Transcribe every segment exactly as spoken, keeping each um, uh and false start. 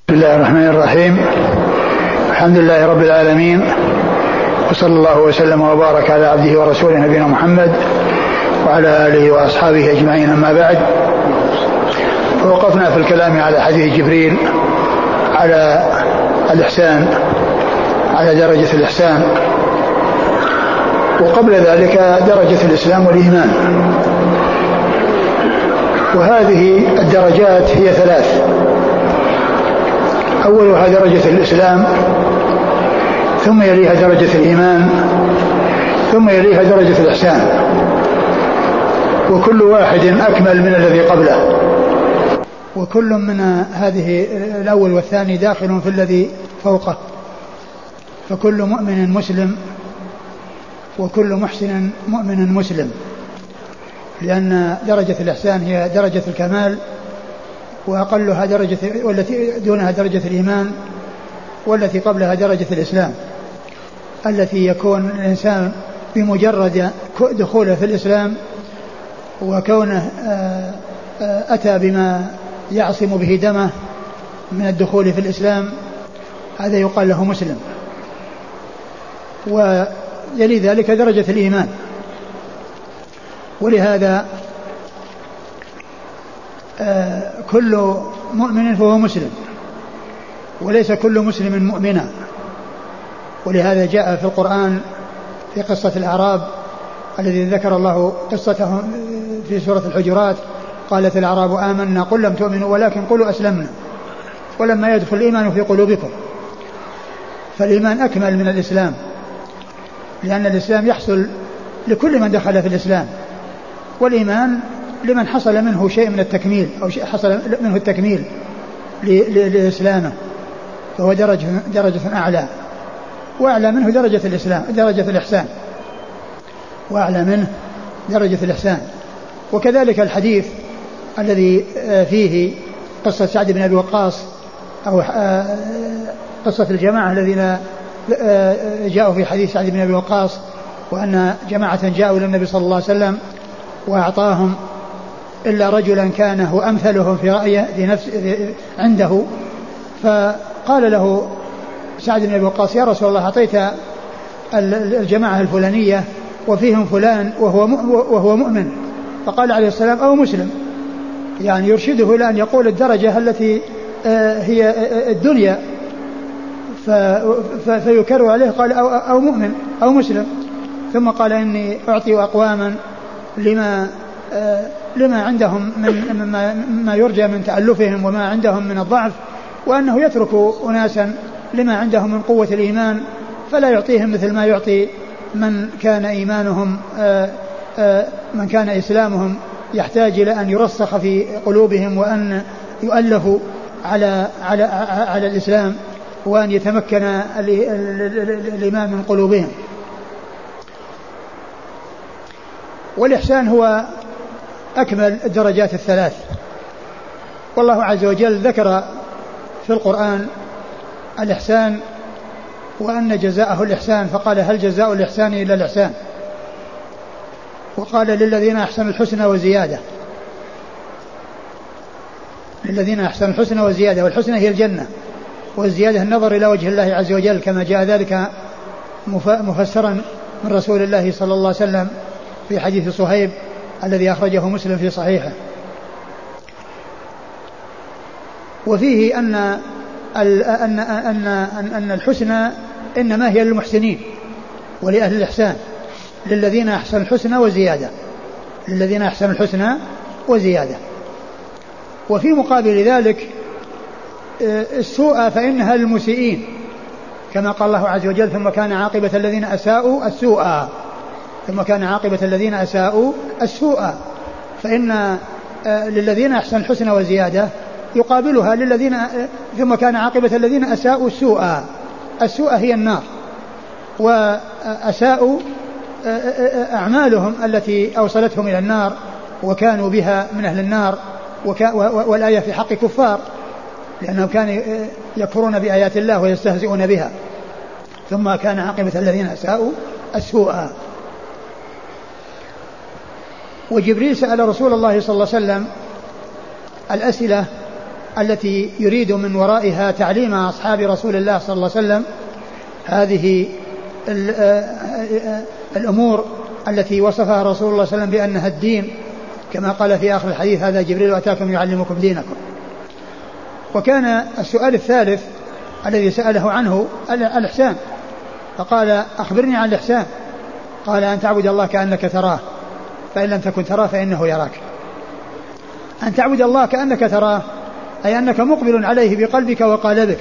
بسم الله الرحمن الرحيم. الحمد لله رب العالمين، وصلى الله وسلم وبارك على عبده ورسوله نبينا محمد وعلى آله وأصحابه أجمعين، أما بعد. فوقفنا في الكلام على حديث جبريل على الإحسان، على درجة الإحسان، وقبل ذلك درجة الإسلام والإيمان. وهذه الدرجات هي ثلاث: أولها درجة الإسلام، ثم يليها درجة الإيمان، ثم يليها درجة الإحسان، وكل واحد أكمل من الذي قبله، وكل من هذه الأول والثاني داخل في الذي فوقه، فكل مؤمن مسلم وكل محسن مؤمن مسلم، لأن درجة الإحسان هي درجة الكمال، وأقلها درجة، والتي دونها درجة الإيمان، والتي قبلها درجة الإسلام، التي يكون الإنسان بمجرد دخوله في الإسلام وكونه أتى بما يعصم به دمه من الدخول في الإسلام، هذا يقال له مسلم. ويلي ذلك درجة الإيمان، ولهذا كل مؤمن فهو مسلم، وليس كل مسلم مؤمنا. ولهذا جاء في القرآن في قصة الأعراب الذي ذكر الله قصتهم في سورة الحجرات: قالت الأعراب آمنا قل لم تؤمنوا ولكن قولوا أسلمنا ولما يدخل الإيمان في قلوبكم. فالإيمان أكمل من الإسلام، لأن الإسلام يحصل لكل من دخل في الإسلام، والإيمان لمن حصل منه شيء من التكميل أو شيء حصل منه التكميل لإسلامه، فهو درجة, درجة أعلى، وأعلى منه درجة الإسلام درجة الإحسان، وأعلى منه درجة الإحسان. وكذلك الحديث الذي فيه قصة سعد بن أبي وقاص، أو قصة الجماعة الذين جاءوا في حديث سعد بن أبي وقاص، وأن جماعة جاءوا للنبي صلى الله عليه وسلم وأعطاهم إلا رجلا كان هو أمثلهم في رأيه في نفس عنده، فقال له سعد بن أبي وقاص: يا رسول الله، أعطيت الجماعة الفلانية وفيهم فلان وهو وهو مؤمن. فقال عليه السلام: أو مسلم، يعني يرشده إلى أن يقول الدرجة التي هي الدنيا، فيكرر عليه قال: أو, أو مؤمن أو مسلم. ثم قال: إني أعطي أقواما لما لما عندهم من مما, مما يرجى من تألفهم وما عندهم من الضعف، وأنه يترك أناسا لما عندهم من قوة الإيمان فلا يعطيهم مثل ما يعطي من كان إيمانهم من كان إسلامهم يحتاج إلى أن يرسخ في قلوبهم، وأن يؤلفوا على على على الإسلام، وأن يتمكن الإيمان من قلوبهم. والإحسان هو أكمل الدرجات الثلاث. والله عز وجل ذكر في القرآن الإحسان وأن جزاءه الإحسان، فقال: هل جزاء الإحسان إلا الإحسان؟ وقال: للذين أحسنوا الحسنى وزيادة، للذين أحسنوا الحسنى وزيادة، والحسنى هي الجنة، والزيادة النظر إلى وجه الله عز وجل، كما جاء ذلك مفسرا من رسول الله صلى الله عليه وسلم في حديث صهيب الذي أخرجه مسلم في صحيحه. وفيه أن أن أن أن الحسنى إنما هي للمحسنين ولأهل الإحسان، للذين أحسنوا الحسنى وزيادة، للذين أحسنوا الحسنى وزيادة. وفي مقابل ذلك السوء فإنها للمسيئين، كما قال الله عز وجل: ثم كان عاقبة الذين أساءوا السوء، ثم كان عاقبة الذين أساءوا السوء. فإن للذين أحسنوا الحسنى وزيادة يقابلها للذين ثم كان عاقبة الذين أساءوا السوء. السوء هي النار، وأساءوا أعمالهم التي أوصلتهم إلى النار وكانوا بها من أهل النار. والآية في حق كفار، لأنهم كانوا يكفرون بآيات الله ويستهزئون بها. ثم كان عاقبة الذين أساءوا السوء. وجبريل سأل رسول الله صلى الله عليه وسلم الأسئلة التي يريد من ورائها تعليم أصحاب رسول الله صلى الله عليه وسلم هذه الأمور التي وصفها رسول الله صلى الله عليه وسلم بأنها الدين، كما قال في آخر الحديث: هذا جبريل أتاكم يعلمكم دينكم. وكان السؤال الثالث الذي سأله عنه الإحسان، فقال: أخبرني عن الإحسان. قال: أن تعبد الله كأنك تراه فإن لم تكن تراه فإنه يراك. أن تعبد الله كأنك تراه أي أنك مقبل عليه بقلبك وقالبك،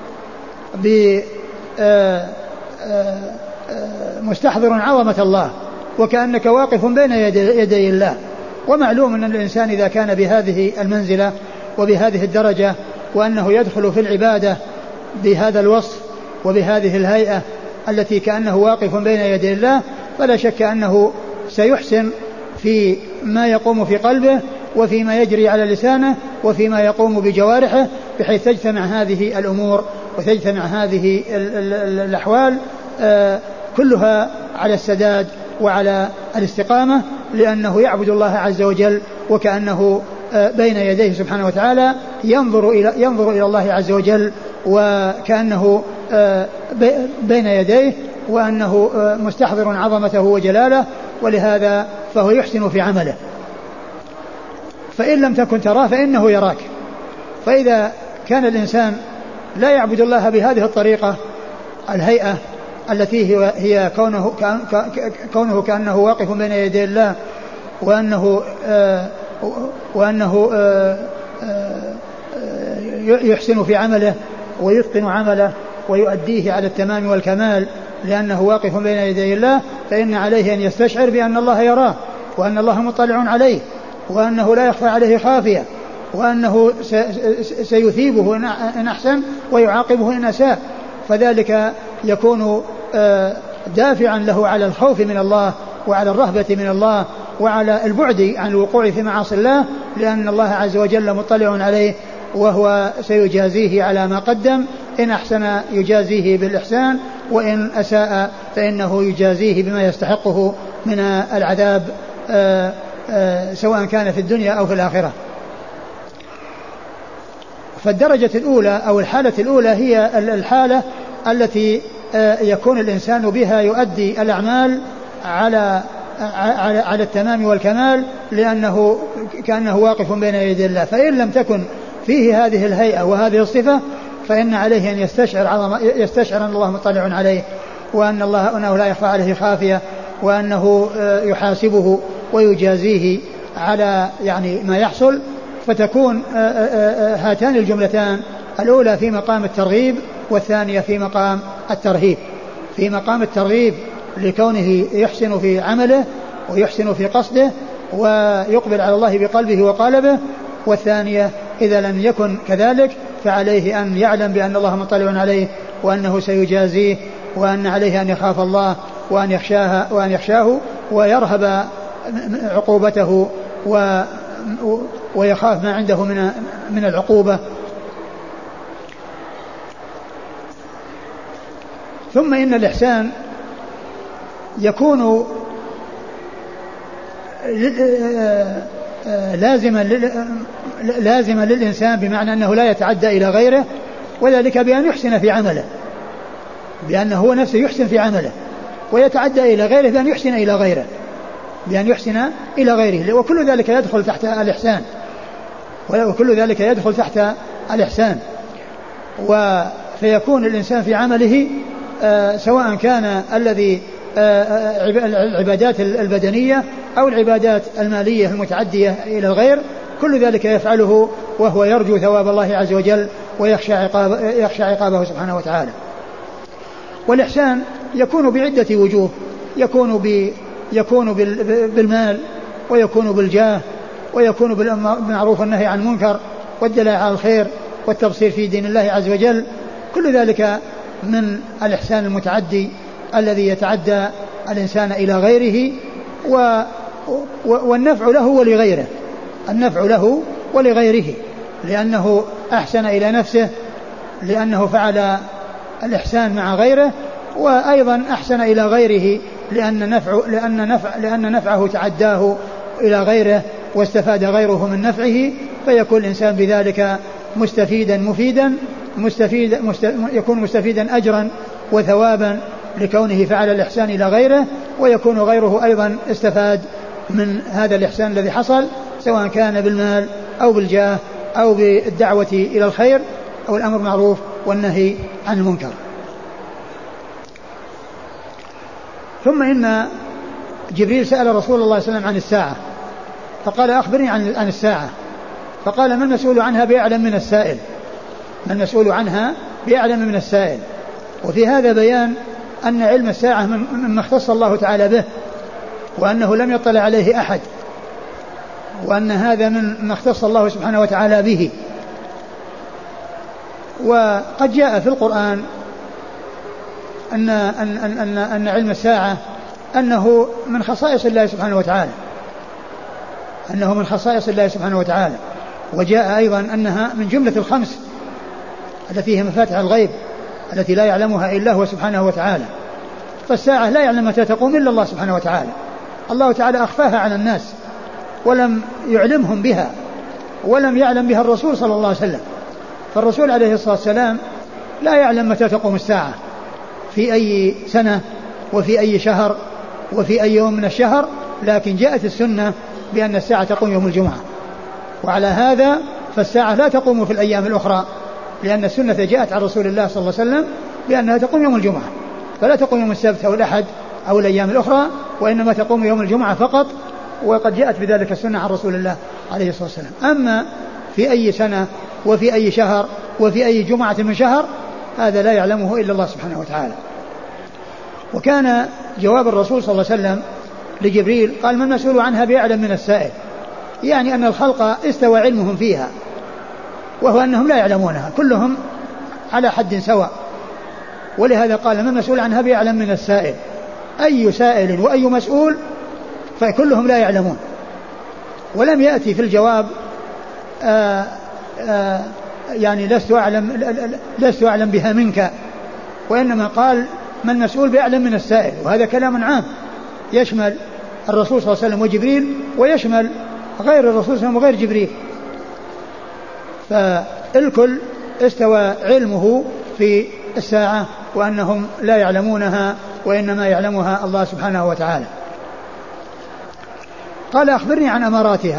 مستحضر عظمة الله، وكأنك واقف بين يدي الله. ومعلوم أن الإنسان إذا كان بهذه المنزلة وبهذه الدرجة وأنه يدخل في العبادة بهذا الوصف وبهذه الهيئة التي كأنه واقف بين يدي الله، فلا شك أنه سيحسن في ما يقوم في قلبه وفيما يجري على لسانه وفيما يقوم بجوارحه، بحيث تجتمع هذه الأمور وتجتمع هذه الأحوال كلها على السداد وعلى الاستقامة، لأنه يعبد الله عز وجل وكأنه بين يديه سبحانه وتعالى، ينظر إلى, ينظر إلى الله عز وجل وكأنه بين يديه، وأنه مستحضر عظمته وجلاله، ولهذا فهو يحسن في عمله. فإن لم تكن تراه فإنه يراك. فإذا كان الإنسان لا يعبد الله بهذه الطريقة الهيئة التي هي كونه, كونه كأنه واقف بين يدي الله، وأنه, آه وأنه آه آه يحسن في عمله ويتقن عمله ويؤديه على التمام والكمال لأنه واقف بين يدي الله، فإن عليه أن يستشعر بأن الله يراه، وأن الله مطلع عليه، وأنه لا يخفى عليه خافية، وأنه سيثيبه إن أحسن ويعاقبه إن أساء. فذلك يكون دافعا له على الخوف من الله وعلى الرهبة من الله وعلى البعد عن الوقوع في معاصي الله، لأن الله عز وجل مطلع عليه وهو سيجازيه على ما قدم. إن أحسن يجازيه بالإحسان، وإن أساء فإنه يجازيه بما يستحقه من العذاب سواء كان في الدنيا أو في الآخرة. فالدرجة الأولى أو الحالة الأولى هي الحالة التي يكون الإنسان بها يؤدي الأعمال على على على التمام والكمال، لأنه كأنه واقف بين يدي الله. فإن لم تكن فيه هذه الهيئة وهذه الصفة، فإن عليه أن يستشعر عظمة، يستشعر أن الله مطلع عليه، وأن الله أنه لا يخفى عليه خافية، وأنه يحاسبه ويجازيه على يعني ما يحصل. فتكون هاتان الجملتان الأولى في مقام الترغيب والثانية في مقام الترهيب. في مقام الترغيب لكونه يحسن في عمله ويحسن في قصده ويقبل على الله بقلبه وقالبه، والثانية إذا لم يكن كذلك فعليه أن يعلم بأن الله مطلع عليه وأنه سيجازيه، وأن عليه أن يخاف الله وأن يخشاه وأن يخشاه ويرهب عقوبته ويخاف ما عنده من من العقوبة. ثم إن الإحسان يكون لازما لازما للإنسان، بمعنى أنه لا يتعدى إلى غيره، وذلك بأن يحسن في عمله، بأنه هو نفسه يحسن في عمله، ويتعدى إلى غيره بأن يحسن إلى غيره بأن يحسن إلى غيره وكل ذلك يدخل تحت الإحسان وكل ذلك يدخل تحت الإحسان. وفيكون الإنسان في عمله آه سواء كان الذي آه العبادات البدنية أو العبادات المالية المتعدية إلى الغير، كل ذلك يفعله وهو يرجو ثواب الله عز وجل ويخشى عقاب يخشى عقابه سبحانه وتعالى. والإحسان يكون بعدة وجوه، يكون ب يكون بالمال، ويكون بالجاه، ويكون بالمعروف والنهي عن المنكر، والدلاء على الخير، والتبصير في دين الله عز وجل. كل ذلك من الإحسان المتعدي الذي يتعدى الإنسان إلى غيره، و والنفع له ولغيره، النفع له ولغيره، لأنه أحسن إلى نفسه لأنه فعل الإحسان مع غيره، وأيضا أحسن إلى غيره لأن نفع لأن نفع لأن نفعه تعداه إلى غيره واستفاد غيره من نفعه، فيكون الإنسان بذلك مستفيدا مفيدا مستفيد مست يكون مستفيدا أجرا وثوابا لكونه فعل الإحسان إلى غيره، ويكون غيره أيضا استفاد من هذا الإحسان الذي حصل، سواء كان بالمال أو بالجاه أو بالدعوة إلى الخير أو الأمر معروف والنهي عن المنكر. ثم إن جبريل سأل رسول الله صلى الله عليه وسلم عن الساعة، فقال أخبرني عن الساعة، فقال ما المسؤول عنها بأعلم من السائل، ما المسؤول عنها بأعلم من السائل. وفي هذا بيان أن علم الساعة مما اختص الله تعالى به، وأنه لم يطلع عليه أحد، وأن هذا مما اختص الله سبحانه وتعالى به. وقد جاء في القرآن أن, أن, أن, أن, أن علم الساعة أنه من خصائص الله سبحانه وتعالى، أنه من خصائص الله سبحانه وتعالى. وجاء أيضا أنها من جملة الخمس التي هي مفاتح الغيب التي لا يعلمها إلا هو سبحانه وتعالى. فالساعة لا يعلم متى تقوم إلا الله سبحانه وتعالى، الله تعالى أخفاها على الناس ولم يعلمهم بها، ولم يعلم بها الرسول صلى الله عليه وسلم. فالرسول عليه الصلاة والسلام لا يعلم متى تقوم الساعة في أي سنة وفي أي شهر وفي أي يوم من الشهر، لكن جاءت السنة بأن الساعة تقوم يوم الجمعة. وعلى هذا فالساعة لا تقوم في الأيام الأخرى، لأن السنة جاءت عن رسول الله صلى الله عليه وسلم بأنها تقوم يوم الجمعة، فلا تقوم يوم السبت أو الأحد أو الأيام الأخرى، وإنما تقوم يوم الجمعة فقط. وقد جاءت بذلك السنة عن رسول الله عليه الصلاة والسلام. أما في أي سنة وفي أي شهر وفي أي جمعة من شهر هذا لا يعلمه إلا الله سبحانه وتعالى. وكان جواب الرسول صلى الله عليه وسلم لجبريل قال ما المسؤول عنها بأعلم من السائل، يعني أن الخلق استوى علمهم فيها، وهو أنهم لا يعلمونها كلهم على حد سواء. ولهذا قال ما المسؤول عنها بأعلم من السائل، أي سائل وأي مسؤول فكلهم لا يعلمون. ولم يأتي في الجواب آآ آآ يعني لست أعلم, لست أعلم بها منك، وإنما قال ما المسؤول بأعلم من السائل، وهذا كلام عام يشمل الرسول صلى الله عليه وسلم وجبريل، ويشمل غير الرسول صلى الله عليه وسلم وغير جبريل. فالكل استوى علمه في الساعة، وأنهم لا يعلمونها وإنما يعلمها الله سبحانه وتعالى. قال أخبرني عن أماراتها،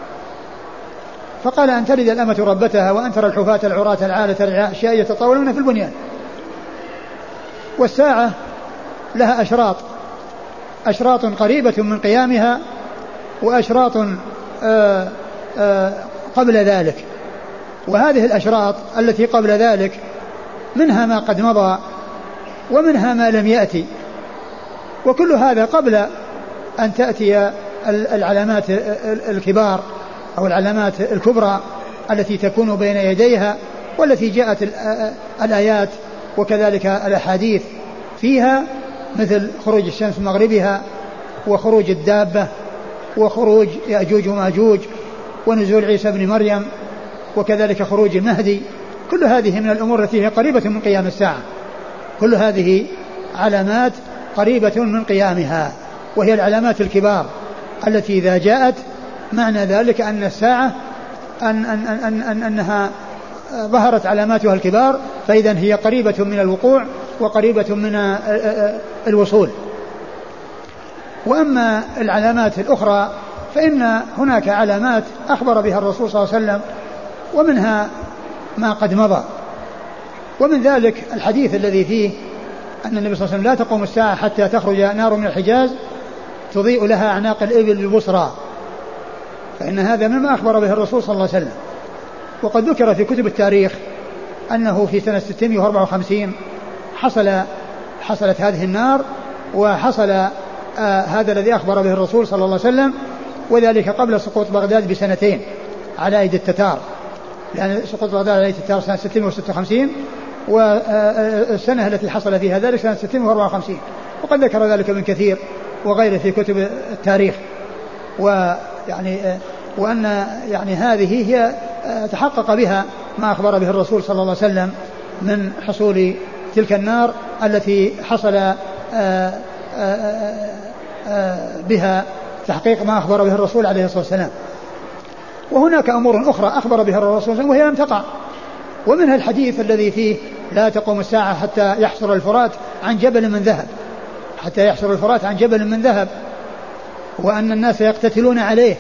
فقال أن تلد الأمة ربتها وأن ترى الحفاة العراة العالة الرعاء الشاء يتطاولون في البنيان. والساعة لها أشراط، أشراط قريبة من قيامها وأشراط آآ آآ قبل ذلك. وهذه الأشراط التي قبل ذلك منها ما قد مضى ومنها ما لم يأتي، وكل هذا قبل أن تأتي العلامات الكبار أو العلامات الكبرى التي تكون بين يديها، والتي جاءت الآيات وكذلك الأحاديث فيها، مثل خروج الشمس من مغربها وخروج الدابة وخروج يأجوج وماجوج ونزول عيسى بن مريم وكذلك خروج المهدي. كل هذه من الأمور التي هي قريبة من قيام الساعة، كل هذه علامات قريبة من قيامها، وهي العلامات الكبار التي إذا جاءت معنى ذلك أن الساعة أن أن أن أن أنها ظهرت علاماتها الكبار، فإذا هي قريبة من الوقوع وقريبة من الوصول. وأما العلامات الأخرى فإن هناك علامات أخبر بها الرسول صلى الله عليه وسلم، ومنها ما قد مضى. ومن ذلك الحديث الذي فيه أن النبي صلى الله عليه وسلم لا تقوم الساعة حتى تخرج نار من الحجاز تضيء لها أعناق الإبل بالبصرى، فإن هذا مما أخبر به الرسول صلى الله عليه وسلم. وقد ذكر في كتب التاريخ أنه في سنة ستمائة وأربعة وخمسين حصل حصلت هذه النار، وحصل آه هذا الذي أخبر به الرسول صلى الله عليه وسلم، وذلك قبل سقوط بغداد بسنتين على أيدي التتار، لأن سقوط بغداد على أيدي التتار سنة ستمائة وستة وخمسين، والسنة التي حصل فيها ذلك سنة ستمائة وأربعة وخمسين. وقد ذكر ذلك ابن كثير وغيره في كتب التاريخ. ويعني وأن يعني هذه هي تحقق بها ما أخبر به الرسول صلى الله عليه وسلم من حصول تلك النار التي حصل بها تحقيق ما أخبر به الرسول عليه الصلاة والسلام. وهناك أمور أخرى أخبر بها الرسول صلى الله عليه وسلم وهي لم تقع، ومنها الحديث الذي فيه لا تقوم الساعة حتى يحصر الفرات عن جبل من ذهب، حتى يحصر الفرات عن جبل من ذهب، وأن الناس يقتتلون عليه،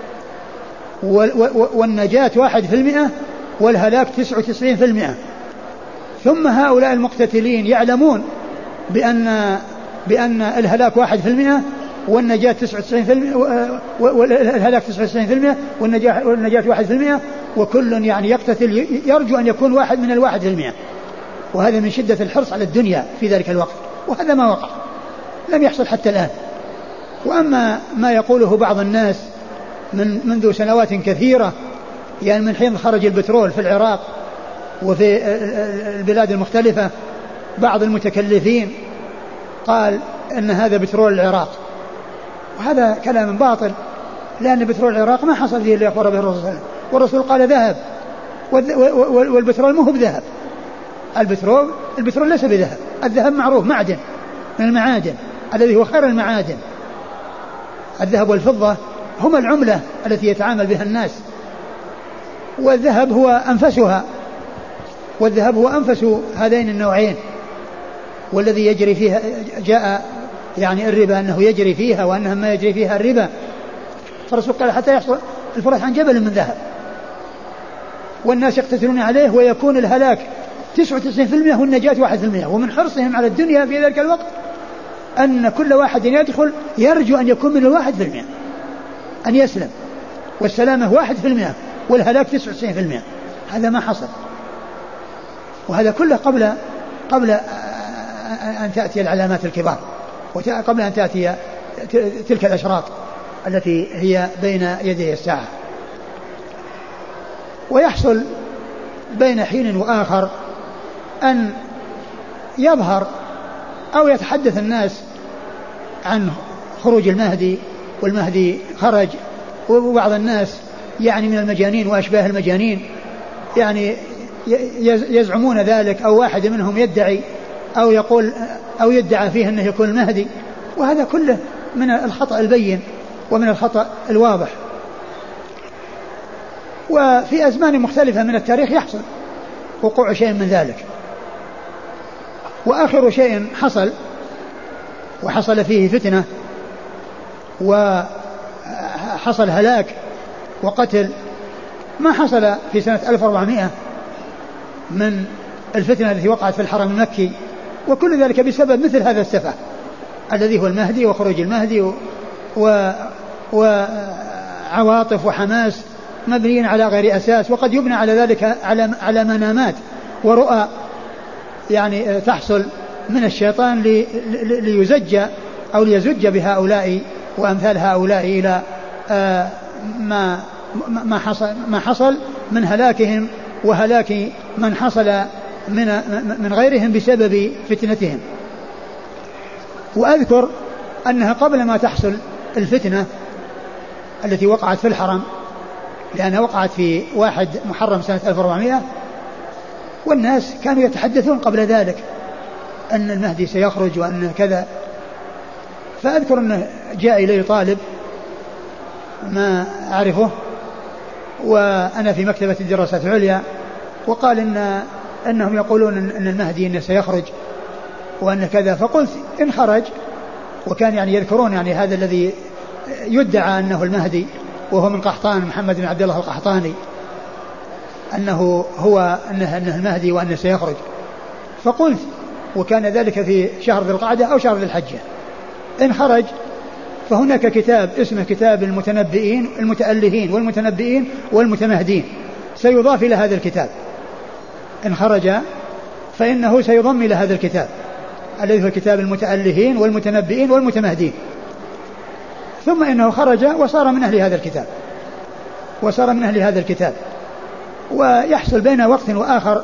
والنجاة واحد في المئة والهلاك تسعة وتسعين في المئة. ثم هؤلاء المقتتلين يعلمون بأن بأن الهلاك واحد في المئة والنجاة تسعة وتسعين في المئة، والهلاك تسعة وتسعين في المئة والنجاة والنجاة واحد في المئة، وكل يعني يقتتل يرجو أن يكون واحد من الواحد في المئة. وهذا من شدة الحرص على الدنيا في ذلك الوقت، وهذا ما وقع، لم يحصل حتى الآن. وأما ما يقوله بعض الناس من منذ سنوات كثيرة، يعني من حين خرج البترول في العراق وفي البلاد المختلفة، بعض المتكلفين قال أن هذا بترول العراق، وهذا كلام باطل، لأن بترول العراق ما حصل فيه اللي أخبر به الرسول صلى الله عليه وسلم، والرسول قال ذهب، والبترول مو هو بذهب. البترول البترول ليس بذهب، الذهب معروف معدن من المعادن الذي هو خير المعادن. الذهب والفضة هما العملة التي يتعامل بها الناس، والذهب هو أنفسها، والذهب هو أنفس هذين النوعين، والذي يجري فيها جاء يعني الربا أنه يجري فيها وأنها ما يجري فيها الربا. فالرسول قال حتى يحصل الفرات عن جبل من ذهب، والناس يقتتلون عليه، ويكون الهلاك تسعة وتسعين في المئة والنجاة واحد في المئة. ومن حرصهم على الدنيا في ذلك الوقت أن كل واحد يدخل يرجو أن يكون من الواحد في المئة، أن يسلم، والسلامة واحد في المئة والهلاك تسعة وتسعين في المئة. هذا ما حصل، وهذا كله قبل قبل أن تأتي العلامات الكبار، وقبل أن تأتي تلك الأشراط التي هي بين يدي الساعة. ويحصل بين حين وآخر أن يظهر أو يتحدث الناس عن خروج المهدي، والمهدي خرج، وبعض الناس يعني من المجانين وأشباه المجانين يعني يزعمون ذلك، أو واحد منهم يدعي أو يقول أو يدعى فيه أنه يكون المهدي، وهذا كله من الخطأ البين ومن الخطأ الواضح. وفي أزمان مختلفة من التاريخ يحصل وقوع شيء من ذلك. وآخر شيء حصل وحصل فيه فتنة وحصل هلاك وقتل ما حصل في سنة ألف وأربعمائة من الفتنة التي وقعت في الحرم المكي، وكل ذلك بسبب مثل هذا السفه الذي هو المهدي وخروج المهدي و... وعواطف وحماس مبنيين على غير أساس، وقد يبنى على ذلك على, على منامات ورؤى يعني تحصل من الشيطان لي... ليزج أو ليزج بهؤلاء وأمثال هؤلاء إلى آه ما ما حصل ما حصل من هلاكهم وهلاك من حصل من من غيرهم بسبب فتنتهم. وأذكر أنها قبل ما تحصل الفتنة التي وقعت في الحرم، لأنها وقعت في واحد محرم سنة ألف وأربعمائة، والناس كانوا يتحدثون قبل ذلك أن المهدي سيخرج وأن كذا. فأذكر أنه جاء إلي طالب ما أعرفه وأنا في مكتبة الدراسات العليا، وقال إن أنهم يقولون أن المهدي إنه سيخرج وأن كذا. فقلت إن خرج، وكان يعني يذكرون يعني هذا الذي يدعى أنه المهدي وهو من قحطان، محمد بن عبد الله القحطاني، أنه هو أنه, أنه المهدي وأنه سيخرج. فقلت وكان ذلك في شهر ذي القعدة أو شهر ذي الحجة، إن خرج فهناك كتاب اسمه كتاب المتنبئين المتألهين والمتنبئين والمتمهدين، سيضاف إلى هذا الكتاب. إن خرج فإنه سيضم إلى هذا الكتاب الذي هو كتاب المتألهين والمتنبئين والمتمهدين. ثم إنه خرج وصار من أهل هذا الكتاب وصار من أهل هذا الكتاب. ويحصل بين وقت وآخر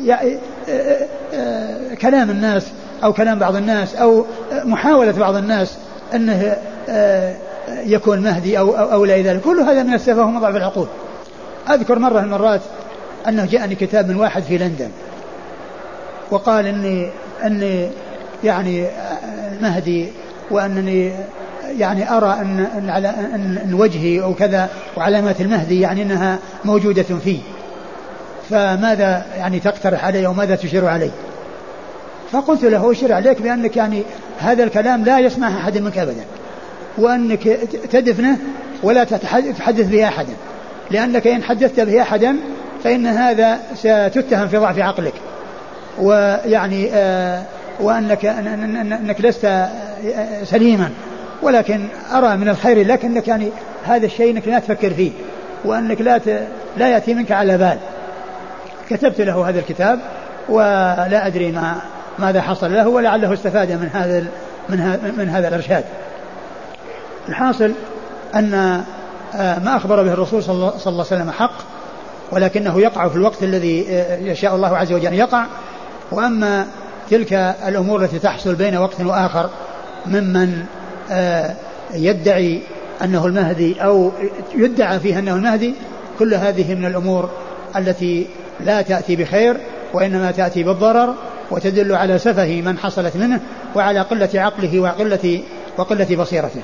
كلام الناس أو كلام بعض الناس أو محاولة بعض الناس أنه يكون مهدي أو, أو, أو لا ذلك، كل هذا من السفه ومضاعف العقول. أذكر مرة من المرات أنه جاءني كتاب من واحد في لندن وقال إني أني يعني مهدي، وأنني يعني أرى أن, أن, على أن, أن وجهي أو كذا وعلامات المهدي يعني أنها موجودة فيه. فماذا يعني تقترح علي وماذا تشير علي؟ فقلت له أشير عليك بأنك يعني هذا الكلام لا يسمعه أحد منك أبدا، وأنك تدفنه ولا تحدث به أحدا، لأنك إن حدثت به أحدا فإن هذا ستتهم في ضعف عقلك، ويعني آه وأنك أنك لست سليما، ولكن أرى من الخير لك أنك يعني هذا الشيء أنك لا تفكر فيه، وأنك لا لا يأتي منك على بال. كتبت له هذا الكتاب ولا أدري ما ماذا حصل له، ولعله استفاد من هذا من, من هذا الإرشاد. الحاصل أن ما أخبر به الرسول صلى الله عليه وسلم حق، ولكنه يقع في الوقت الذي يشاء الله عز وجل يقع. وأما تلك الأمور التي تحصل بين وقت وآخر ممن يدعي أنه المهدي أو يدعى فيه أنه المهدي، كل هذه من الأمور التي لا تأتي بخير، وإنما تأتي بالضرر، وتدل على سفه من حصلت منه، وعلى قلة عقله وقلة, وقلة بصيرته.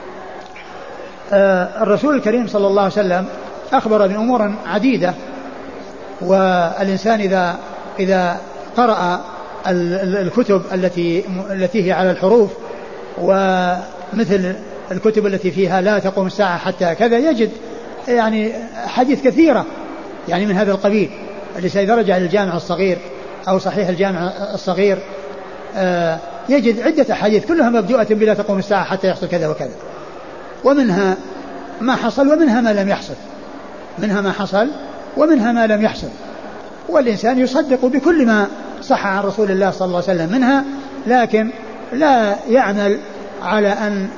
الرسول الكريم صلى الله عليه وسلم أخبر بأمور عديدة، والإنسان إذا, إذا قرأ الكتب التي, التي هي على الحروف، ومثل الكتب التي فيها لا تقوم الساعة حتى كذا، يجد يعني حديث كثيرة يعني من هذا القبيل. الذي إذا رجع للجامع الصغير أو صحيح الجامع الصغير يجد عدة حديث كلها مبدوءة بلا تقوم الساعة حتى يحصل كذا وكذا، ومنها ما حصل ومنها ما لم يحصل، منها ما حصل ومنها ما لم يحصل. والإنسان يصدق بكل ما صح عن رسول الله صلى الله عليه وسلم منها، لكن لا يعمل على أن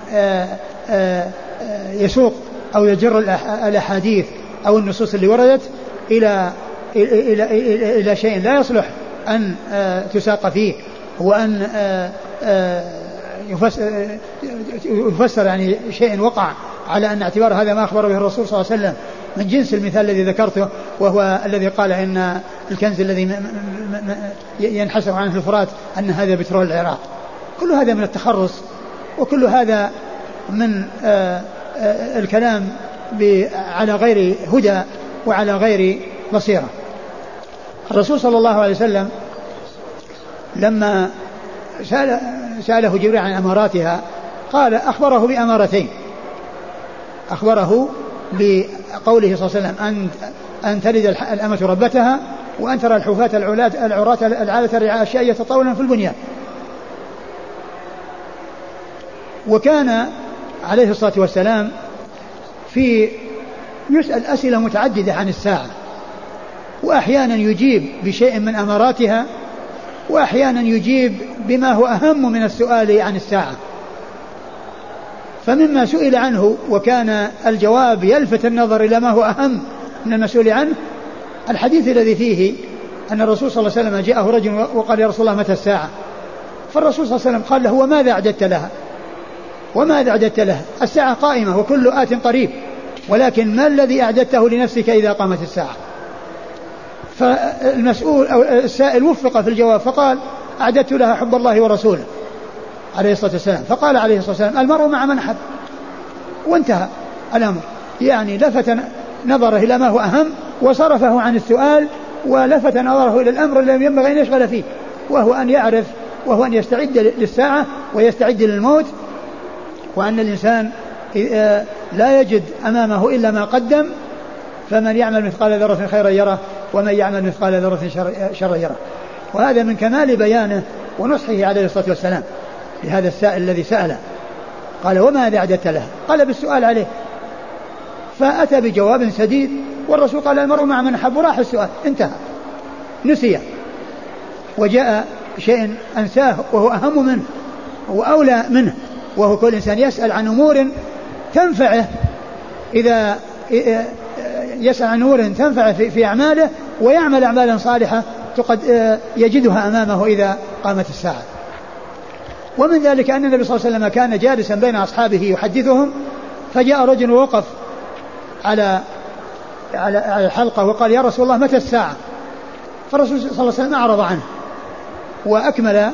يسوق أو يجر الأحاديث أو النصوص اللي وردت إلى إلى إلى, إلى شيء لا يصلح أن تساق فيه، وأن يفسر, يفسر يعني شيء وقع على أن اعتبار هذا ما أخبر به الرسول صلى الله عليه وسلم، من جنس المثال الذي ذكرته، وهو الذي قال إن الكنز الذي ينحسر عنه الفرات أن هذا بترول العراق. كل هذا من التخرص، وكل هذا من الكلام على غير هدى وعلى غير بصيرة. الرسول صلى الله عليه وسلم لما سأل سأله جبريل عن أماراتها قال أخبره بأمارتين، أخبره بقوله صلى الله عليه وسلم أن, أن تلد الأمة ربتها، وأن ترى الحفاة العراة العالة الرعاء الشاء يتطاولون في البنيان. وكان عليه الصلاة والسلام في يسأل أسئلة متعددة عن الساعة، وأحيانا يجيب بشيء من أماراتها، وأحيانا يجيب بما هو أهم من السؤال عن الساعة. فمما سئل عنه وكان الجواب يلفت النظر إلى ما هو أهم من المسؤول عنه الحديث الذي فيه أن الرسول صلى الله عليه وسلم جاءه رجل وقال يا رسول الله متى الساعة؟ فالرسول صلى الله عليه وسلم قال له وماذا أعددت لها؟ وماذا أعددت لها؟ الساعة قائمة وكل آت قريب، ولكن ما الذي أعددته لنفسك إذا قامت الساعة؟ فالمسؤول أو السائل وفق في الجواب فقال أعددت لها حب الله ورسوله عليه الصلاة والسلام. فقال عليه الصلاة والسلام المرء مع من أحب، وانتهى الأمر. يعني لفت نظره إلى ما هو أهم وصرفه عن السؤال، ولفت نظره إلى الأمر الذي ينبغي أن يشغل فيه، وهو أن يعرف وهو أن يستعد للساعة ويستعد للموت، وأن الإنسان لا يجد أمامه إلا ما قدم، فمن يعمل مثقال ذرة خيرا يره ومن يعمل مثقال ذرة شرا يره. وهذا من كمال بيانه ونصحه عليه الصلاة والسلام لهذا السائل الذي سأله. قال وماذا أعددت له؟ قال بالسؤال عليه، فأتى بجواب سديد. والرسول قال المرء مع من أحب، راح السؤال انتهى، نسي، وجاء شيء أنساه وهو أهم منه وأولى منه، وهو كل إنسان يسأل عن أمور تنفعه، إذا يسأل عن أمور تنفعه في أعماله ويعمل أعمالا صالحة قد يجدها أمامه إذا قامت الساعة. ومن ذلك أن النبي صلى الله عليه وسلم كان جالسا بين أصحابه يحدثهم، فجاء رجل ووقف على على الحلقة وقال يا رسول الله متى الساعة؟ فالرسول صلى الله عليه وسلم أعرض عنه وأكمل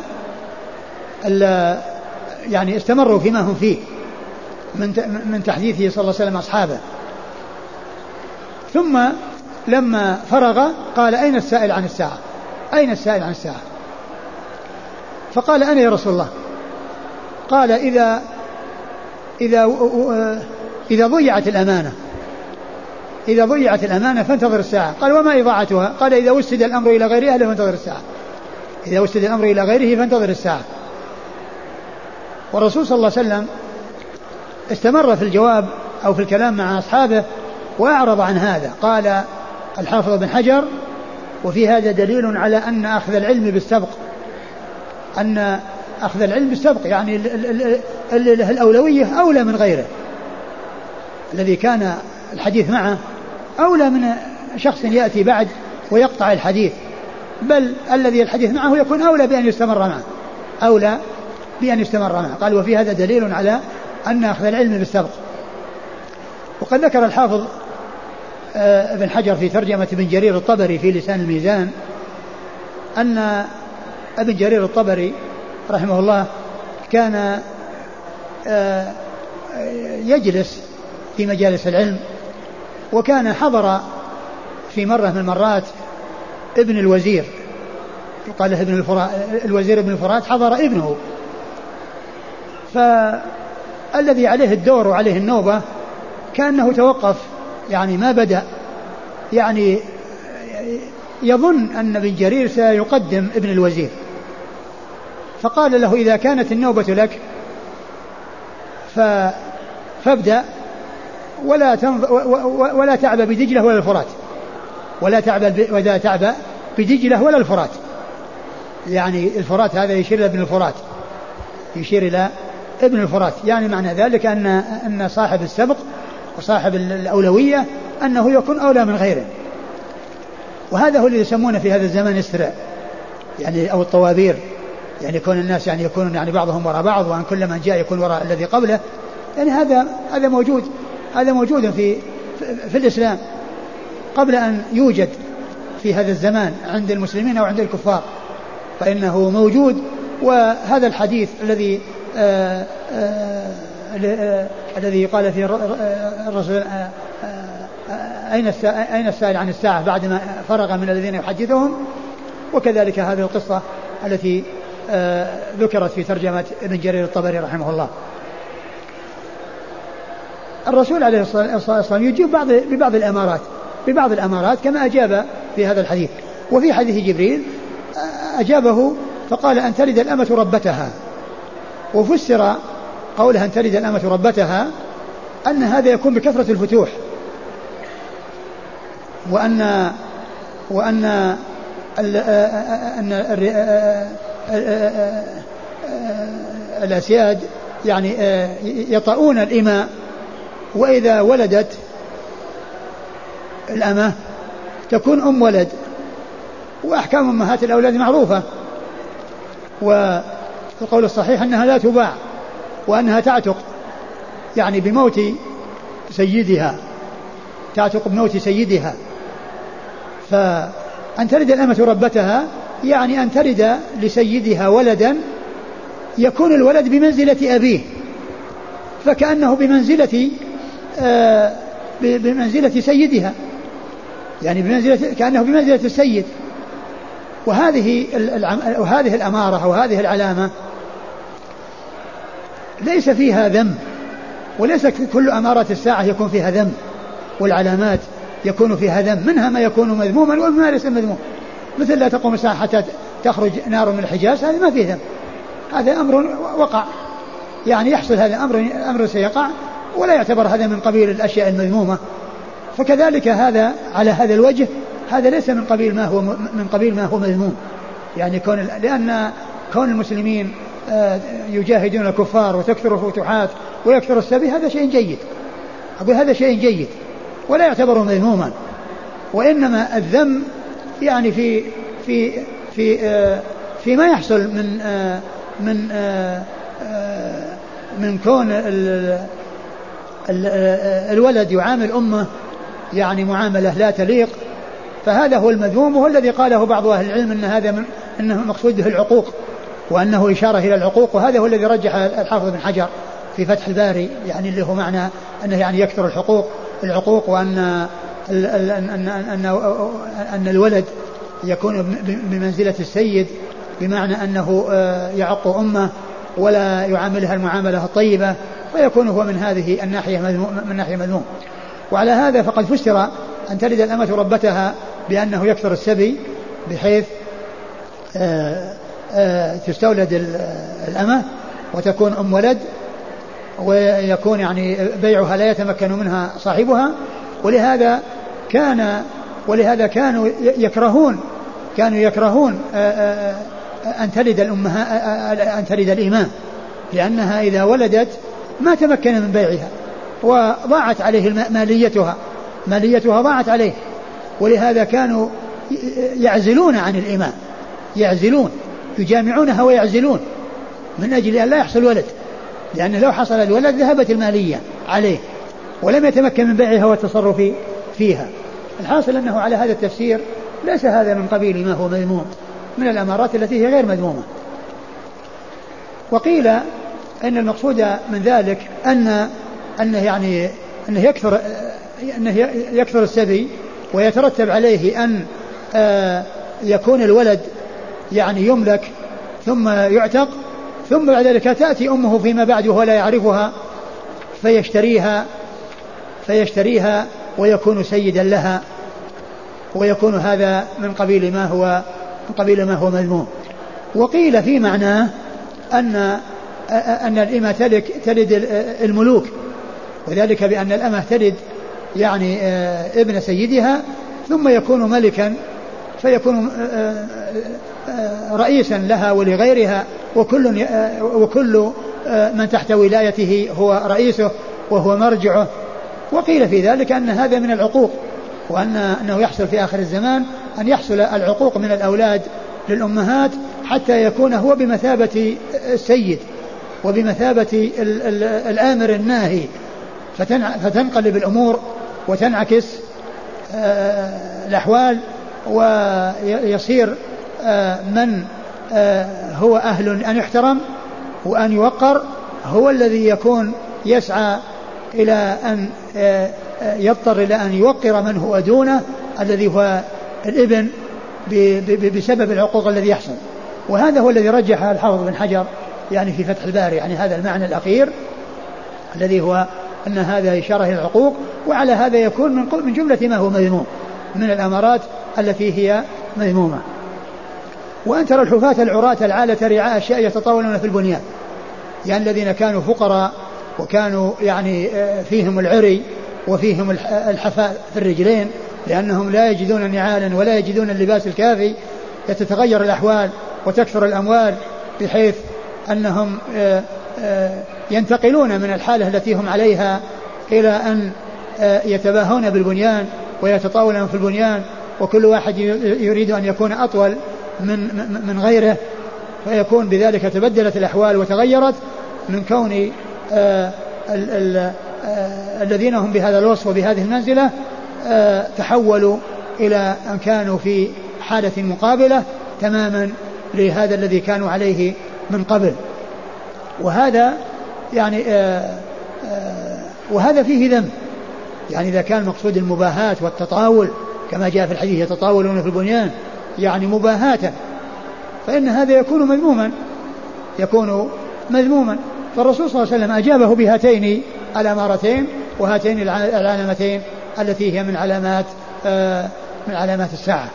يعني استمروا فيما هم فيه من من تحديثه صلى الله عليه وسلم أصحابه. ثم لما فرغ قال أين السائل عن الساعة أين السائل عن الساعة فقال أنا يا رسول الله. قال إذا إذا إذا ضيعت الأمانة إذا ضيعت الأمانة فانتظر الساعة. قال وما إضاعتها؟ قال إذا وسد الأمر إلى غير أهله فانتظر الساعة إذا وسد الأمر إلى غيره فانتظر الساعة. والرسول صلى الله عليه وسلم استمر في الجواب أو في الكلام مع أصحابه وأعرض عن هذا. قال الحافظ بن حجر وفي هذا دليل على أن أخذ العلم بالسبق أن أخذ العلم بالسبق يعني الأولوية أولى من غيره. الذي كان الحديث معه أولى من شخص يأتي بعد ويقطع الحديث، بل الذي الحديث معه يكون أولى بأن يستمر معه أولى بأن يستمر معه. قال وفي هذا دليل على أن أخذ العلم بالسبق. وقد ذكر الحافظ ابن حجر في ترجمة ابن جرير الطبري في لسان الميزان أن ابن جرير الطبري رحمه الله كان يجلس في مجالس العلم، وكان حضر في مرة من المرات ابن الوزير يقال له ابن الفرات الوزير ابن الفرات حضر ابنه، فالذي عليه الدور وعليه النوبة كأنه توقف يعني ما بدأ يعني يظن أن ابن جرير سيقدم ابن الوزير، فقال له إذا كانت النوبة لك فابدأ ولا ولا تعبأ بدجلة ولا الفرات ولا تعبأ ولا تعبأ بدجلة ولا الفرات. يعني الفرات هذا يشير إلى ابن الفرات يشير إلى ابن الفرات يعني معنى ذلك أن أن صاحب السبق وصاحب الأولوية أنه يكون أولى من غيره. وهذا هو اللي يسمونه في هذا الزمان السرع يعني أو الطوابير، يعني يكون الناس يعني يكونون يعني بعضهم وراء بعض وأن كل من جاء يكون وراء الذي قبله. يعني هذا هذا موجود هذا موجود في في الإسلام قبل أن يوجد في هذا الزمان عند المسلمين أو عند الكفار، فإنه موجود. وهذا الحديث الذي آآ آآ آآ الذي قال فيه الرسول أين السائل عن الساعة بعدما فرغ من الذين يحدثهم، وكذلك هذه القصة التي ذكرت في ترجمة ابن جرير الطبري رحمه الله. الرسول عليه الصلاة والسلام يجيب بعض ببعض الأمارات ببعض الأمارات كما أجاب في هذا الحديث. وفي حديث جبريل أجابه فقال أن تلد الأمة ربتها، وفسر قولها أن تلد الأمة ربتها أن هذا يكون بكثرة الفتوح، وأن وأن أن الأسياد يعني يطؤون الإماء، وإذا ولدت الأمة تكون أم ولد، وأحكام أمهات الأولاد معروفة، والقول الصحيح أنها لا تباع وأنها تعتق يعني بموت سيدها تعتق بموت سيدها. فأن تلد الأمة ربتها يعني أن تلد لسيدها ولدا يكون الولد بمنزلة أبيه، فكأنه بمنزلة آه بمنزلة سيدها، يعني بمنزلة كأنه بمنزلة السيد. وهذه وهذه الأمارة وهذه العلامة ليس فيها ذم، وليس كل أمارات الساعة يكون فيها ذم، والعلامات يكون فيها ذم، منها ما يكون مذموما وما ليس مذموم، مثل لا تقوم الساعة حتى تخرج نار من الحجاز، هذا ما فيه ذم، هذا أمر وقع يعني يحصل، هذا أمر أمر سيقع ولا يعتبر هذا من قبيل الأشياء المذمومة. فكذلك هذا على هذا الوجه هذا ليس من قبيل ما هو من قبيل ما هو مذموم، يعني كون لأن كون المسلمين يجاهدون الكفار وتكثر الفتوحات ويكثر السبي هذا شيء جيد، أقول هذا شيء جيد ولا يعتبر مذموما، وإنما الذم يعني في في في في ما يحصل من من من كون الولد يعامل أمه يعني معاملة لا تليق، فهذا هو المذموم، وهو الذي قاله بعض أهل العلم أن هذا من أنه مقصود به العقوق، وأنه إشارة إلى العقوق، وهذا هو الذي رجح الحافظ بن حجر في فتح الباري، يعني اللي هو معنى أنه يعني يكثر الحقوق العقوق وأن أن, أن, أن الولد يكون بمنزلة السيد، بمعنى أنه يعق أمه ولا يعاملها المعاملة الطيبة، ويكون هو من هذه الناحية من ناحية مذموم. وعلى هذا فقد فسر أن تلد الأمة ربتها بأنه يكثر السبي، بحيث تستولد الأمة وتكون أم ولد، ويكون يعني بيعها لا يتمكن منها صاحبها. ولهذا كان ولهذا كانوا يكرهون كانوا يكرهون أن تلد الأمهات أن تلد الإماء، لأنها إذا ولدت ما تمكن من بيعها وضاعت عليه ماليتها ماليتها ضاعت عليه. ولهذا كانوا يعزلون عن الإماء، يعزلون يجامعونها ويعزلون من أجل أن لا يحصل ولد، لأن لو حصل الولد ذهبت المالية عليه ولم يتمكن من بيعها والتصرف فيها. الحاصل أنه على هذا التفسير ليس هذا من قبيل ما هو مذموم من الأمارات التي هي غير مذمومة. وقيل أن المقصود من ذلك أن أنه يعني أنه يكثر أنه يكثر السبي، ويترتب عليه أن يكون الولد يعني يملك ثم يعتق، ثم بعد ذلك تأتي أمه فيما بعد وهو لا يعرفها فيشتريها فيشتريها ويكون سيدا لها، ويكون هذا من قبيل ما هو من قبيل ما هو مذموم. وقيل في معناه أن أن الإمة تلد الملوك، وذلك بأن الأمة تلد يعني ابن سيدها ثم يكون ملكا، فيكون رئيسا لها ولغيرها، وكل وكل من تحت ولايته هو رئيسه وهو مرجعه. وقيل في ذلك أن هذا من العقوق، وأن أنه يحصل في آخر الزمان أن يحصل العقوق من الأولاد للأمهات حتى يكون هو بمثابة السيد وبمثابة الآمر الناهي، فتنقلب الأمور وتنعكس الأحوال، ويصير من هو أهل أن يحترم وأن يوقر هو الذي يكون يسعى إلى أن يضطر إلى أن يوقر من هو دونه الذي هو الابن بسبب العقوق الذي يحصل. وهذا هو الذي رجحه الحافظ بن حجر يعني في فتح الباري، يعني هذا المعنى الأخير الذي هو أن هذا إشارة إلى العقوق، وعلى هذا يكون من جملة ما هو مذموم من الأمارات التي هي مذمومة. وأن ترى الحفاة العراة العالة رعاء الشاء يتطاولون في البنيان، يعني الذين كانوا فقراء وكانوا يعني فيهم العري وفيهم الحفاء في الرجلين، لأنهم لا يجدون نعالا ولا يجدون اللباس الكافي، يتتغير الأحوال وتكثر الأموال بحيث أنهم ينتقلون من الحالة التي هم عليها إلى أن يتباهون بالبنيان ويتطاولون في البنيان، وكل واحد يريد أن يكون أطول من من غيره، فيكون بذلك تبدلت الأحوال وتغيرت من كون آه ال ال آه الذين هم بهذا الوصف وبهذه المنزلة آه تحولوا إلى أن كانوا في حالة مقابلة تماما لهذا الذي كانوا عليه من قبل. وهذا يعني آه آه وهذا فيه ذنب، يعني إذا كان مقصود المباهات والتطاول كما جاء في الحديث يتطاولون في البنيان يعني مباهاة، فإن هذا يكون مذموما يكون مذموما. فالرسول صلى الله عليه وسلم أجابه بهاتين الأمارتين وهاتين العلامتين التي هي من علامات آه من علامات الساعة.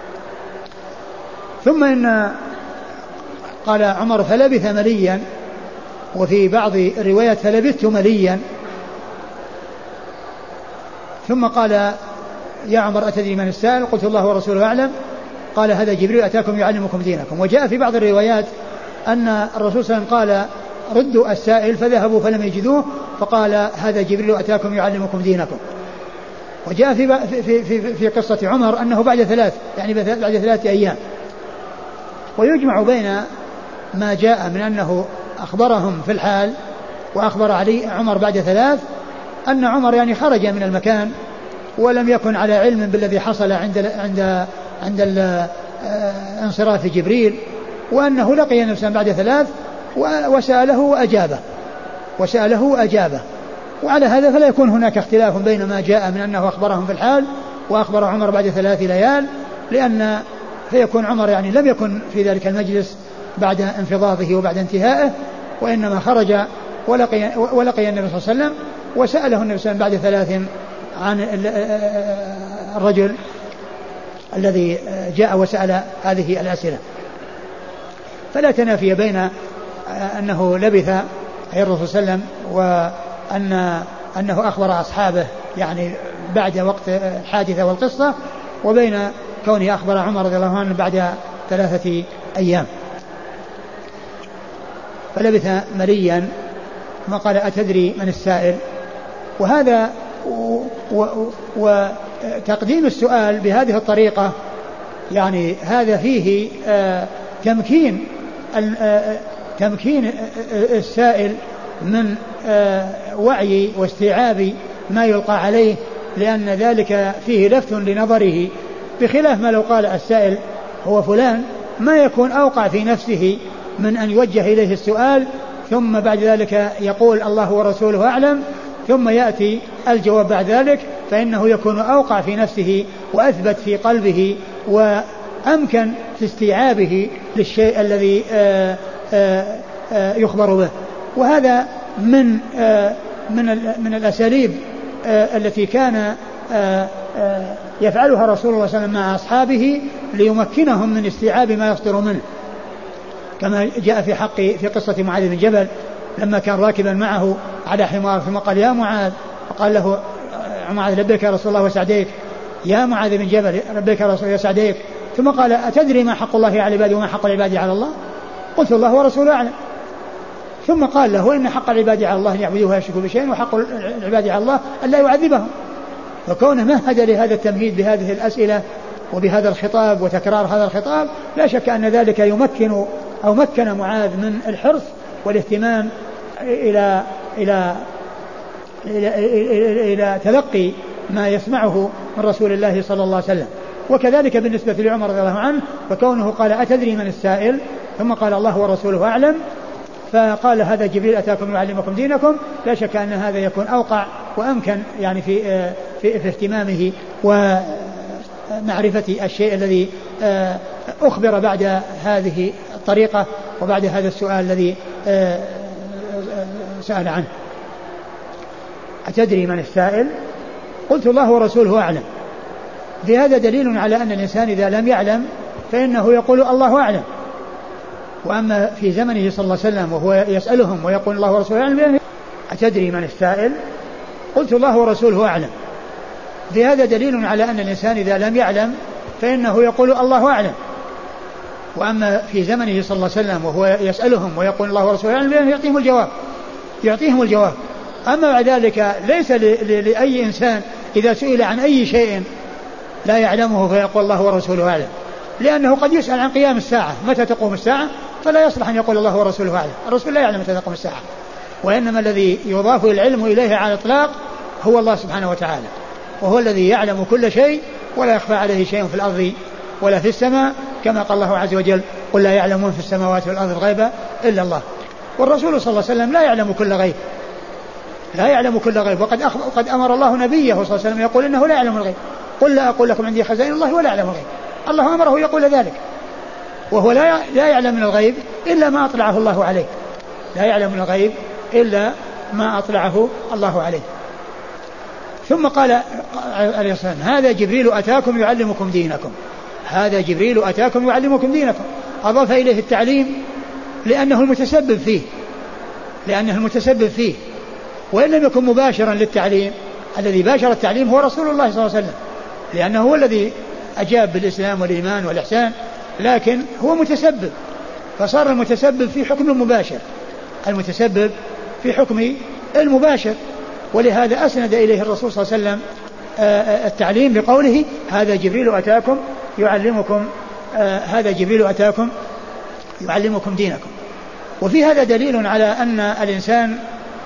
ثم إن قال عمر فلبث مليا، وفي بعض الروايات فلبثت مليا، ثم قال يا عمر أتدري من السائل؟ قلت الله ورسوله أعلم. قال هذا جبريل أتاكم يعلمكم دينكم. وجاء في بعض الروايات أن الرسول صلى الله عليه وسلم قال ردوا السائل فذهبوا فلم يجدوه، فقال هذا جبريل أتاكم يعلمكم دينكم. وجاء في, في, في, في قصة عمر أنه بعد ثلاث يعني بعد ثلاثة أيام. ويجمع بين ما جاء من أنه أخبرهم في الحال وأخبر علي عمر بعد ثلاث، أن عمر يعني خرج من المكان ولم يكن على علم بالذي حصل عند عند عند انصراف جبريل، وأنه لقي نفسه بعد ثلاث وسأله وأجابه وسأله وأجابه وعلى هذا فلا يكون هناك اختلاف بين ما جاء من أنه أخبرهم في الحال وأخبر عمر بعد ثلاث ليال، لأن فيكون عمر يعني لم يكن في ذلك المجلس بعد انفضاضه وبعد انتهائه، وإنما خرج ولقي, ولقي النبي صلى الله عليه وسلم، وسأله النبي صلى الله عليه وسلم بعد ثلاث عن الرجل الذي جاء وسأل هذه الأسئلة. فلا تنافي بين أنه لبث أي الرسول صلى الله عليه وسلم وأن أنه أخبر أصحابه يعني بعد وقت الحادثة والقصة، وبين كونه أخبر عمر رضي الله عنه بعد ثلاثة أيام. فلبث مليا ثم قال أتدري من السائل؟ وهذا وتقديم السؤال بهذه الطريقة يعني هذا فيه آه تمكين آه تمكين السائل من آه وعي واستيعاب ما يلقى عليه، لأن ذلك فيه لفت لنظره، بخلاف ما لو قال السائل هو فلان ما يكون أوقع في نفسه من أن يوجه إليه السؤال ثم بعد ذلك يقول الله ورسوله أعلم ثم يأتي الجواب بعد ذلك، فإنه يكون أوقع في نفسه وأثبت في قلبه وأمكن في استيعابه للشيء الذي آآ آآ آآ يخبر به. وهذا من من من الأساليب التي كان يفعلها رسول الله صلى الله عليه وسلم مع أصحابه ليمكنهم من استيعاب ما يصدر منه، كما جاء في حق في قصة معاذ بن جبل لما كان راكبا معه على حمار ثم قال يا معاذ، فقال له معاذ لبيك يا رسول الله وسعديك، يا معاذ بن جبل لبيك يا رسول الله وسعديك، ثم قال أتدري ما حق الله على العباد وما حق العباد على الله؟ قلت الله ورسوله أعلم. ثم قال له إن حق العباد على الله أن يعبدوه ولا يشركوا بشيء، وحق العباد على الله أن لا يعذبهم. وكونه مهد لهذا التمهيد بهذه الأسئلة وبهذا الخطاب وتكرار هذا الخطاب لا شك أن ذلك يمكن أو مكن معاذ من الحرص والاهتمام إلى إلى إلى, إلى, إلى تلقي ما يسمعه من رسول الله صلى الله عليه وسلم. وكذلك بالنسبة لعمر رضي الله عنه، فكونه قال أتدري من السائل ثم قال الله ورسوله أعلم، فقال هذا جبريل أتاكم يعلمكم دينكم، لا شك أن هذا يكون أوقع وأمكن يعني في في, في اهتمامه ومعرفة الشيء الذي أخبر بعد هذه الطريقة وبعد هذا السؤال الذي سأل عنه. أتدري من السائل؟ قلت الله ورسوله أعلم. في هذا دليل على أن الإنسان إذا لم يعلم فإنه يقول الله أعلم. وأما في زمنه صلى الله عليه وسلم وهو يسألهم ويقول الله ورسوله أعلم، أتدري من السائل؟ قلت الله ورسوله أعلم. في هذا دليل على أن الإنسان إذا لم يعلم فإنه يقول الله أعلم. وأما في زمنه صلى الله عليه وسلم وهو يسألهم ويقول الله ورسوله أعلم يعطيهم الجواب يعطيهم الجواب أما بعد ذلك ليس لأي إنسان إذا سئل عن أي شيء لا يعلمه فيقول الله ورسوله أعلم، لأنه قد يسأل عن قيام الساعة متى تقوم الساعة، فلا يصلح أن يقول الله ورسوله أعلم. الرسول لا يعلم متى تقوم الساعة، وإنما الذي يضاف العلم إليه على الإطلاق هو الله سبحانه وتعالى، وهو الذي يعلم كل شيء ولا يخفى عليه شيء في الأرض ولا في السماء، كما قال الله عز وجل قل لا يعلمون في السماوات والأرض الغيب إلا الله. والرسول صلى الله عليه وسلم لا يعلم كل غيب لا يعلم كل غيب وقد قد أمر الله نبيه صلى الله عليه وسلم يقول إنه لا يعلم الغيب، قل لا أقول لكم عندي خزائن الله ولا يعلم الغيب. الله أمره يقول ذلك، وهو لا لا يعلم من الغيب إلا ما أطلعه الله عليه لا يعلم من الغيب إلا ما أطلعه الله عليه. ثم قال عليه الصلاة والسلام هذا جبريل أتاكم يعلمكم دينكم هذا جبريل أتاكم يعلمكم دينكم. أضاف إليه التعليم لأنه المتسبب فيه لأنه المتسبب فيه وإن لم يكن مباشرا للتعليم، الذي باشر التعليم هو رسول الله صلى الله عليه وسلم، لأنه هو الذي أجاب بالإسلام والإيمان والإحسان، لكن هو متسبب، فصار المتسبب في حكم المباشر المتسبب في حكم المباشر ولهذا أسند إليه الرسول صلى الله عليه وسلم التعليم بقوله هذا جبريل أتاكم يعلمكم هذا جبريل أتاكم يعلمكم دينكم. وفي هذا دليل على أن الإنسان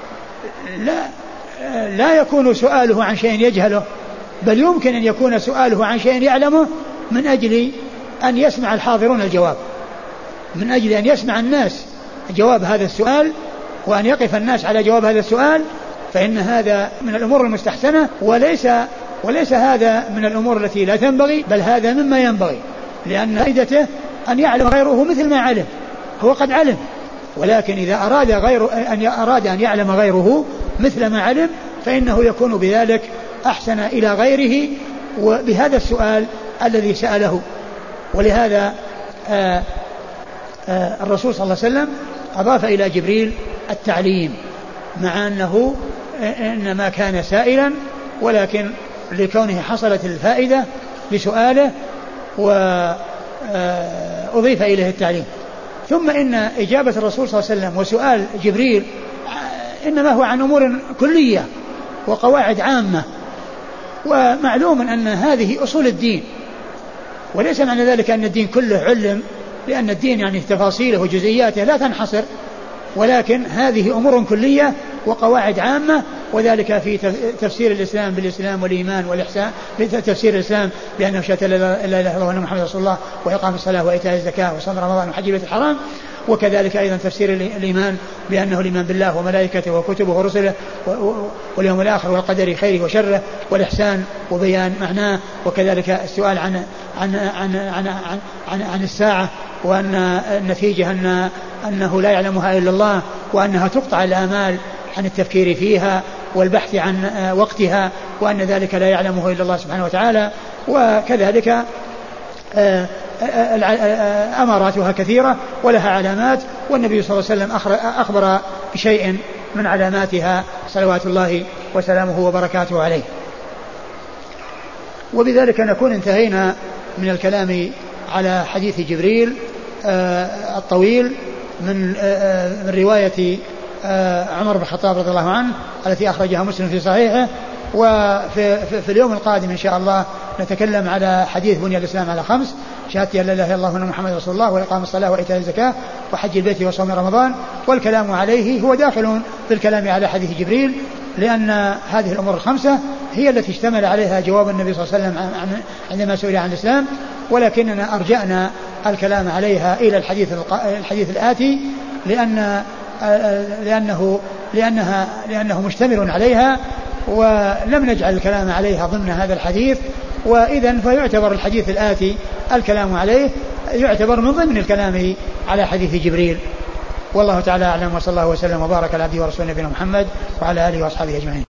لا لا يكون سؤاله عن شيء يجهله، بل يمكن أن يكون سؤاله عن شيء يعلمه من أجل أن يسمع الحاضرون الجواب من أجل أن يسمع الناس جواب هذا السؤال وأن يقف الناس على جواب هذا السؤال، فإن هذا من الأمور المستحسنة وليس وليس هذا من الأمور التي لا تنبغي، بل هذا مما ينبغي، لأن فائدته أن يعلم غيره مثل ما علم، هو قد علم، ولكن إذا أراد, غير أن أراد أن يعلم غيره مثل ما علم فإنه يكون بذلك أحسن إلى غيره وبهذا السؤال الذي سأله. ولهذا آآ آآ الرسول صلى الله عليه وسلم أضاف إلى جبريل التعليم، مع أنه إنما كان سائلا، ولكن لكونه حصلت الفائدة بسؤاله وأضيف إليه التعليم. ثم إن إجابة الرسول صلى الله عليه وسلم وسؤال جبريل إنما هو عن أمور كلية وقواعد عامة، ومعلوم أن هذه أصول الدين، وليس معنى ذلك أن الدين كله علم، لأن الدين يعني تفاصيله وجزئياته لا تنحصر، ولكن هذه أمور كلية وقواعد عامة، وذلك في تفسير الإسلام بالإسلام والإيمان والإحسان، تفسير الإسلام بأنه شهادة لا إله إلا الله وأن محمد رسول الله وإقام الصلاة وإيتاء الزكاة وصوم رمضان وحج البيت الحرام، وكذلك أيضا تفسير الإيمان بأنه الإيمان بالله وملائكته وكتبه ورسله واليوم الآخر والقدر خيره وشره والإحسان وبيان معناه، وكذلك السؤال عن عن عن عن عن, عن, عن الساعة، وأن النتيجة أن أنه لا يعلمها إلا الله، وأنها تقطع الآمال عن التفكير فيها والبحث عن وقتها، وأن ذلك لا يعلمه إلا الله سبحانه وتعالى. وكذلك أماراتها كثيرة ولها علامات، والنبي صلى الله عليه وسلم أخبر بشيء من علاماتها صلوات الله وسلامه وبركاته عليه. وبذلك نكون انتهينا من الكلام على حديث جبريل الطويل من من رواية عمر بن الخطاب رضي الله عنه التي أخرجها مسلم في صحيحه. وفي في اليوم القادم إن شاء الله نتكلم على حديث بني الإسلام على خمس: شهادة لا إله إلا الله وأن محمد رسول الله وإقام الصلاة وإيتاء الزكاة وحج البيت وصوم رمضان. والكلام عليه هو داخل في الكلام على حديث جبريل، لأن هذه الأمور الخمسة هي التي اشتمل عليها جواب النبي صلى الله عليه وسلم عندما سئل عن الإسلام، ولكننا أرجعنا الكلام عليها إلى الحديث الحديث الآتي لأن لأنه لأنها لأنه مشتمل عليها، ولم نجعل الكلام عليها ضمن هذا الحديث، وإذا فيعتبر الحديث الآتي الكلام عليه يعتبر من ضمن الكلام على حديث جبريل. والله تعالى أعلم، وصلى الله وسلم وبارك على عبده ورسوله نبينا محمد وعلى آله وأصحابه أجمعين.